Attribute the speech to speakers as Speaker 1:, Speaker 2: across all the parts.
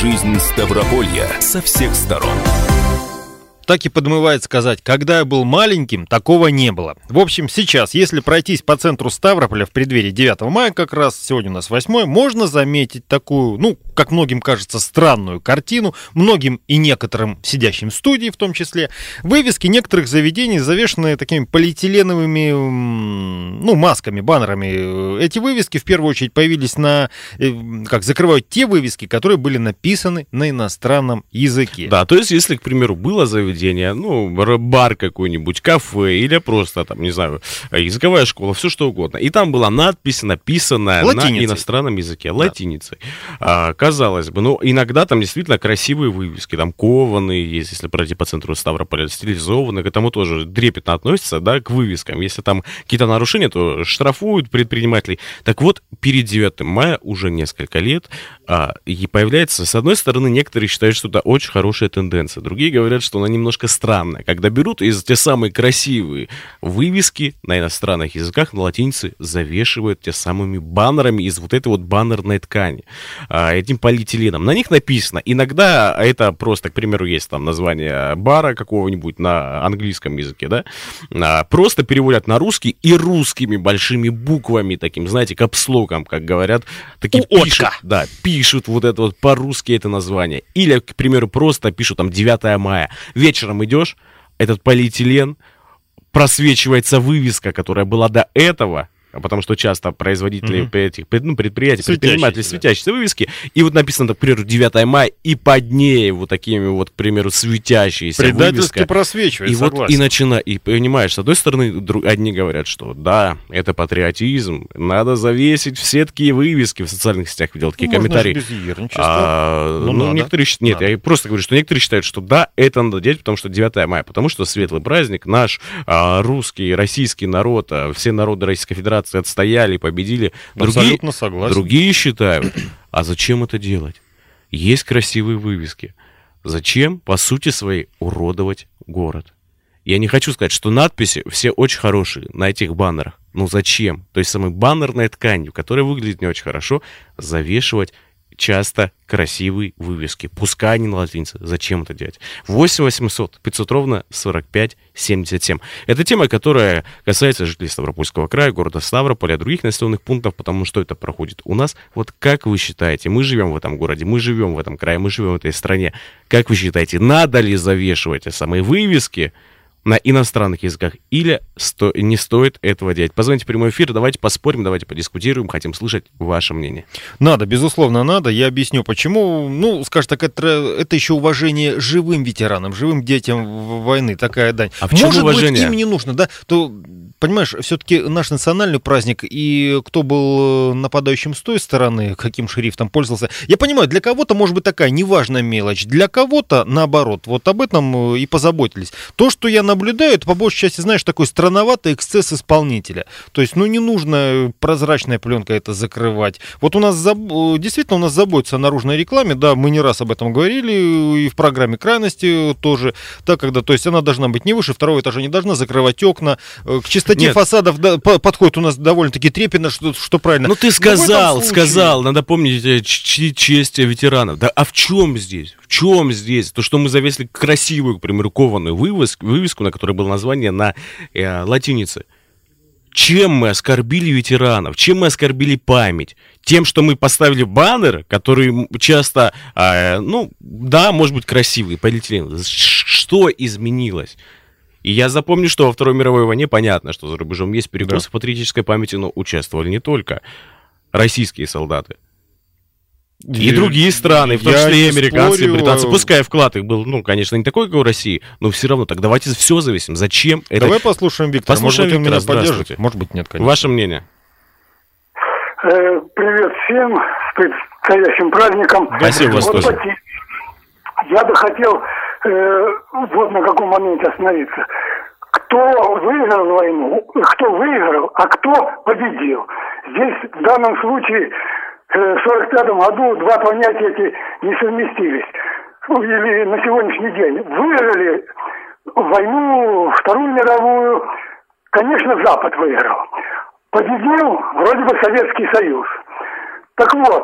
Speaker 1: Жизнь Ставрополья со всех сторон.
Speaker 2: Так и подмывает сказать, когда я был маленьким, такого не было. В общем, сейчас, если пройтись по центру Ставрополя в преддверии 9 мая, как раз сегодня у нас 8, можно заметить такую, как многим кажется, странную картину, многим и некоторым сидящим в студии в том числе. Вывески некоторых заведений завешены такими полиэтиленовыми, масками, баннерами. Эти вывески в первую очередь появились закрывают те вывески, которые были написаны на иностранном языке.
Speaker 3: Да, то есть, если, к примеру, было заведение, бар какой-нибудь, кафе или просто, языковая школа, все что угодно. И там была надпись, написанная латиницей. На иностранном языке, латиницей. Казалось бы, иногда там действительно красивые вывески, там кованые есть, если пройти по центру Ставрополя, стилизованные, к этому тоже трепетно относятся, к вывескам. Если там какие-то нарушения, то штрафуют предпринимателей. Так вот, перед 9 мая уже несколько лет и появляется, с одной стороны, некоторые считают, что это очень хорошая тенденция, другие говорят, что она немножко странная, когда берут из те самые красивые вывески на иностранных языках, на латинице завешивают те самыми баннерами из вот этой вот баннерной ткани, этим полиэтиленом. На них написано, иногда это просто, к примеру, есть там название бара какого-нибудь на английском языке, просто переводят на русский и русскими большими буквами, таким, знаете, капслоком, как говорят, такие пишут вот это вот по-русски это название. Или, к примеру, просто пишут там 9 мая. Вечером идешь, этот полиэтилен, просвечивается вывеска, которая была до этого, потому что часто производители этих предприятий, предприниматели, светящиеся вывески, и вот написано, например, 9 мая, и под ней вот такими вот, к примеру, светящиеся
Speaker 2: предательски
Speaker 3: вывеска.
Speaker 2: Просвечивает,
Speaker 3: и
Speaker 2: согласен.
Speaker 3: И понимаешь, с одной стороны, одни говорят, что да, это патриотизм, надо завесить все такие вывески в социальных сетях, видел такие комментарии.
Speaker 2: Без ерничества.
Speaker 3: Некоторые нет, я просто говорю, что некоторые считают, что да, это надо делать, потому что 9 мая, потому что светлый праздник, наш русский, российский народ, все народы Российской Федерации отстояли, победили.
Speaker 2: Абсолютно согласен.
Speaker 3: Другие считают, а зачем это делать? Есть красивые вывески. Зачем, по сути своей, уродовать город? Я не хочу сказать, что надписи все очень хорошие на этих баннерах. Но зачем? То есть самой баннерной тканью, которая выглядит не очень хорошо, завешивать часто красивые вывески. Пускай они на латинице. Зачем это делать? 8 800 500 ровно 45 77. Это тема, которая касается жителей Ставропольского края, города Ставрополя, других населенных пунктов, потому что это проходит у нас. Вот как вы считаете, мы живем в этом городе, мы живем в этом крае, мы живем в этой стране. Как вы считаете, надо ли завешивать эти самые вывески на иностранных языках, или не стоит этого делать? Позвоните в прямой эфир, давайте поспорим, давайте подискутируем, хотим слышать ваше мнение.
Speaker 2: Надо, безусловно, надо. Я объясню, почему. Скажем так, это еще уважение живым ветеранам, живым детям войны, такая дань.
Speaker 3: А в чем уважение?
Speaker 2: Может быть, им не нужно, то, понимаешь, все-таки наш национальный праздник, и кто был нападающим с той стороны, каким шрифтом пользовался, я понимаю, для кого-то может быть такая неважная мелочь, для кого-то, наоборот, вот об этом и позаботились. То, что я наблюдаю, это по большей части, знаешь, такой странноватый эксцесс исполнителя. То есть, не нужно прозрачной пленкой это закрывать. Вот у нас действительно заботятся о наружной рекламе, да, мы не раз об этом говорили, и в программе «Крайности» тоже, то есть она должна быть не выше второго этажа, не должна закрывать окна, к чистоте фасадов подходит у нас довольно-таки трепетно, что правильно.
Speaker 3: Ты сказал, надо помнить честь ветеранов. Да, а в чем здесь? В чем здесь? То, что мы завесили красивую, к примеру, кованую вывеску, на которой было название на латинице. Чем мы оскорбили ветеранов? Чем мы оскорбили память? Тем, что мы поставили баннер, который часто, может быть, красивый, полиэтилен. Что изменилось? И я запомню, что во Второй мировой войне, понятно, что за рубежом есть перекосы в патриотической памяти, но участвовали не только российские солдаты. И другие страны, в том числе и американцы, и британцы. Пускай вклад их был, конечно, не такой, как у России, но все равно так давайте все зависим. Зачем это?
Speaker 2: Давай послушаем Виктора. Может быть, он меня поддержит. Может быть, нет, конечно.
Speaker 3: Ваше мнение?
Speaker 4: Привет всем, с предстоящим праздником.
Speaker 3: Спасибо вас тоже.
Speaker 4: Я бы хотел на каком моменте остановиться. Кто выиграл войну, кто выиграл, а кто победил. Здесь в данном случае в 1945 году два понятия эти не совместились. Или на сегодняшний день. Выиграли войну, Вторую мировую, конечно, Запад выиграл. Победил вроде бы Советский Союз. Так вот,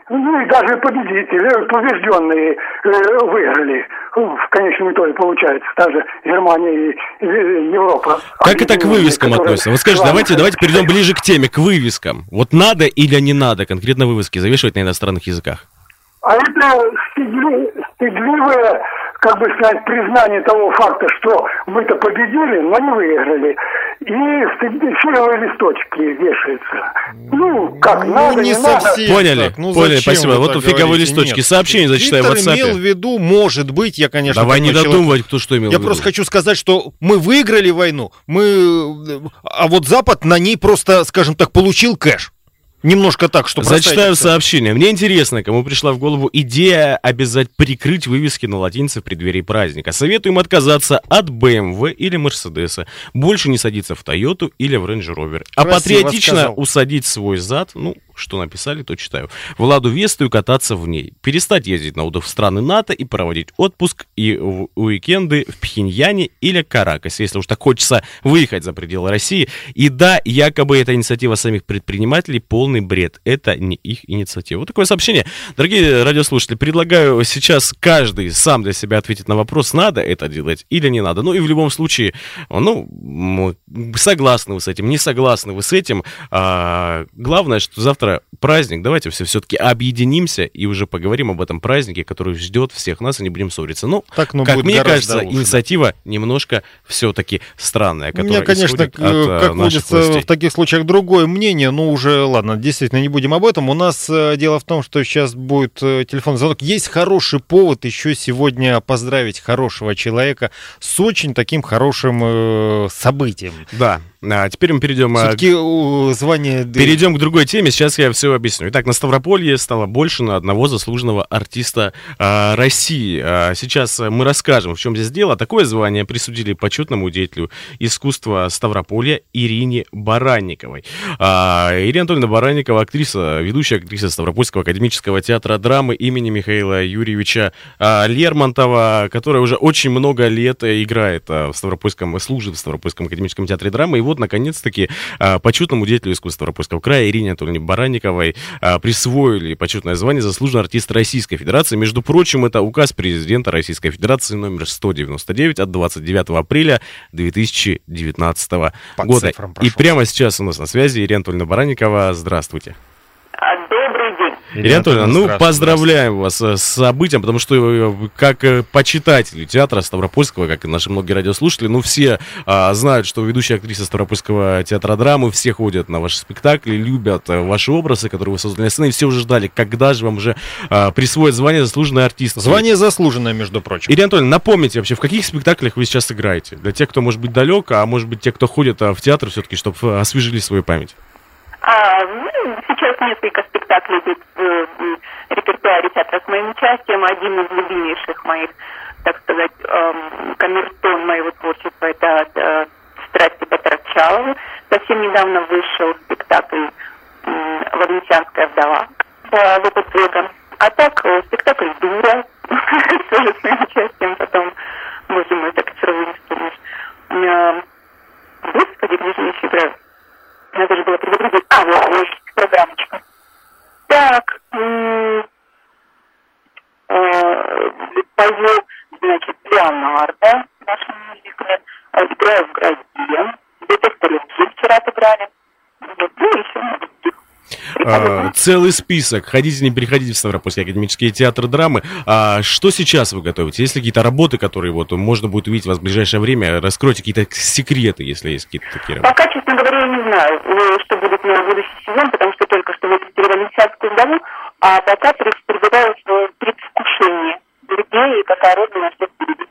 Speaker 4: ну и даже победители, побежденные выиграли. В конечном итоге получается, даже Германия и Европа.
Speaker 3: Как это к вывескам относится? Вот скажите, давайте перейдем ближе к теме, к вывескам. Вот надо или не надо конкретно вывески завешивать на иностранных языках?
Speaker 4: А это стыдливое, как бы сказать, признание того факта, что мы-то победили, но не выиграли. И фиговые листочки вешаются. Ну, как надо, не
Speaker 3: совсем надо. Поняли, поняли, спасибо. Вот фиговые листочки. Нет. Сообщение зачитаю в WhatsApp.
Speaker 2: Имел в виду, может быть, я, конечно...
Speaker 3: Давай не додумывать, кто что имел в виду.
Speaker 2: Я просто хочу сказать, что мы выиграли войну, а вот Запад на ней просто, скажем так, получил кэш. Немножко так, что...
Speaker 3: Зачитаю сообщение. Мне интересно, кому пришла в голову идея обязать прикрыть вывески на латинице в преддверии праздника. Советуем отказаться от BMW или Mercedes. Больше не садиться в Toyota или в Range Rover. А патриотично усадить свой зад, ну, что написали, то читаю, в Ладу Весту и кататься в ней. Перестать ездить на отдых в страны НАТО и проводить отпуск и уикенды в Пхеньяне или Каракасе, если уж так хочется выехать за пределы России. И да, якобы эта инициатива самих предпринимателей полный бред. Это не их инициатива. Вот такое сообщение. Дорогие радиослушатели, предлагаю сейчас каждый сам для себя ответить на вопрос, надо это делать или не надо. Ну и в любом случае, ну, согласны вы с этим, не согласны вы с этим. Главное, что завтра праздник, давайте все-таки объединимся и уже поговорим об этом празднике, который ждет всех нас, и не будем ссориться. Ну, как мне кажется, лучше, инициатива немножко все-таки странная.
Speaker 2: У меня, конечно, как водится в таких случаях, другое мнение, но уже, ладно, действительно, не будем об этом. У нас дело в том, что сейчас будет телефонный звонок. Есть хороший повод еще сегодня поздравить хорошего человека с очень таким хорошим событием.
Speaker 3: Да. А теперь мы перейдем к другой теме. Сейчас я все объясню. Итак, на Ставрополье стало больше на одного заслуженного артиста России. Сейчас мы расскажем, в чем здесь дело. Такое звание присудили почетному деятелю искусства Ставрополья Ирине Баранниковой. Ирина Анатольевна Баранникова, ведущая актриса Ставропольского академического театра драмы имени Михаила Юрьевича Лермонтова, которая уже очень много лет играет служит в Ставропольском академическом театре драмы. И вот, наконец-таки, почетному деятелю искусства Ставропольского края Ирине Анатольевне Баранниковой присвоили почетное звание заслуженный артист Российской Федерации. Между прочим, это указ президента Российской Федерации номер 199 от 29 апреля 2019 года. И прямо сейчас у нас на связи Ирина Анатольевна Баранникова. Здравствуйте.
Speaker 5: Добрый день.
Speaker 3: Ирина Анатольевна, поздравляем вас с событием, потому что как почитатели театра Ставропольского, как и наши многие радиослушатели, все знают, что ведущая актриса Ставропольского театра драмы, все ходят на ваши спектакли, любят ваши образы, которые вы создали на сцене, и все уже ждали, когда же вам уже присвоят звание заслуженный артист.
Speaker 2: Звание заслуженное, между прочим.
Speaker 3: Ирина Анатольевна, напомните вообще, в каких спектаклях вы сейчас играете? Для тех, кто, может быть, далек, а может быть, те, кто ходит в театр, все-таки, чтобы освежили свою память.
Speaker 5: Сейчас несколько спектаклей идет в репертуаре театра с моим участием. Один из любимейших моих, так сказать, камертон моего творчества — это «Страсти Батарчалова». Совсем недавно вышел спектакль «Вадмитянская вдова» по Лопецвегам. А так спектакль «Дура» тоже с моим участием. Потом, боже мой, так сразу не вспомнишь. Господи, где же я еще играю? Надо же было предупредить. Вот программочка. Так, пою, значит, Леонардо в нашем мюзикле, играю в «Грозе», «Детектор Луки» вчера сыграли, ну и еще много других.
Speaker 3: Целый список. Ходите, не переходите в Ставропольский академический театр драмы. Что сейчас вы готовите? Есть ли какие-то работы, которые можно будет увидеть вас в ближайшее время? Раскройте какие-то секреты, если есть какие-то такие работы.
Speaker 5: Пока, честно говоря, я не знаю, что будет на будущий сезон, потому что только что выпустили «Вадмитянскую вдову», а пока пребываю в предвкушении, где и какая роль у нас всех будет.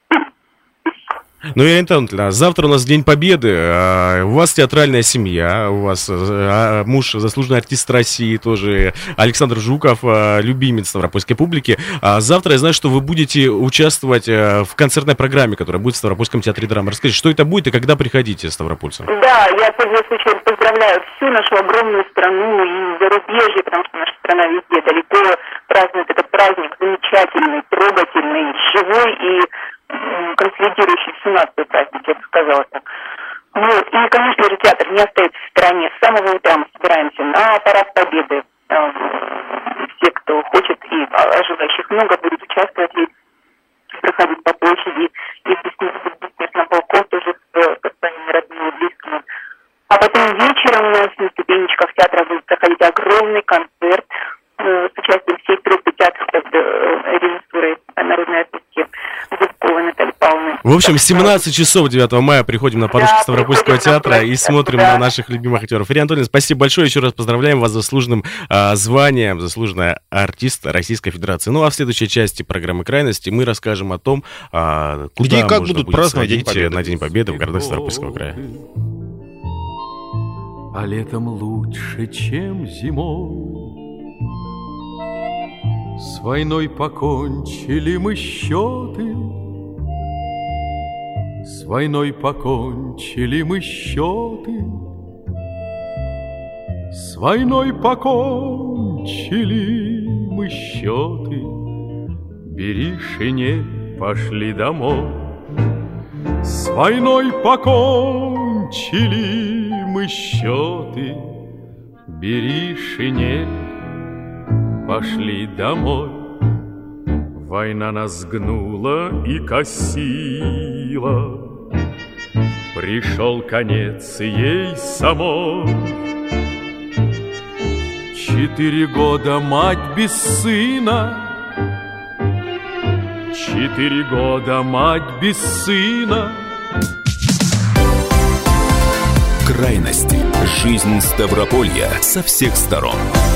Speaker 3: Ну, Ирина Анатольевна, завтра у нас День Победы, у вас театральная семья, у вас муж заслуженный артист России, тоже Александр Жуков, любимец ставропольской публики. Завтра я знаю, что вы будете участвовать в концертной программе, которая будет в Ставропольском театре драмы. Расскажите, что это будет и когда приходите, ставропольцам?
Speaker 5: Да, я, пользуясь случаем, поздравляю всю нашу огромную страну и зарубежье, потому что наша страна везде далеко празднует этот праздник замечательный, трогательный, живой и консолидирующий всю нацию праздник, я бы сказала так. Вот. И, конечно же, театр не остается в стороне. С самого утра мы собираемся на парад Победы. Все желающих много будет участвовать и проходить по площади и в бессмертном полку тоже со своими родными и близкими. А потом вечером у нас на ступенечках театра будет проходить огромный концерт с участием всей труппы театра под режиссурой народной артистки Зубковой Натальи Павловны.
Speaker 3: В общем, 17 часов 9 мая приходим на подушки Ставропольского театра и смотрим на наших любимых актеров. Ирина Анатольевна, спасибо большое. Еще раз поздравляем вас с заслуженным званием, заслуженный артист Российской Федерации. Ну а в следующей части программы «Крайности» мы расскажем о том, куда
Speaker 2: где и как
Speaker 3: можно
Speaker 2: будут праздновать
Speaker 3: на День Победы в городах Ставропольского края.
Speaker 6: А летом лучше, чем зимой. С войной покончили мы счеты. С войной покончили мы счеты. С войной покончили мы счеты. Бери шинель, пошли домой. С войной покончили мы счеты. Бери шинель, пошли домой. Война нас гнула и косила. Пришел конец ей самой. 4 года мать без сына. 4 года мать без сына.
Speaker 1: Крайности. Жизнь Ставрополья со всех сторон.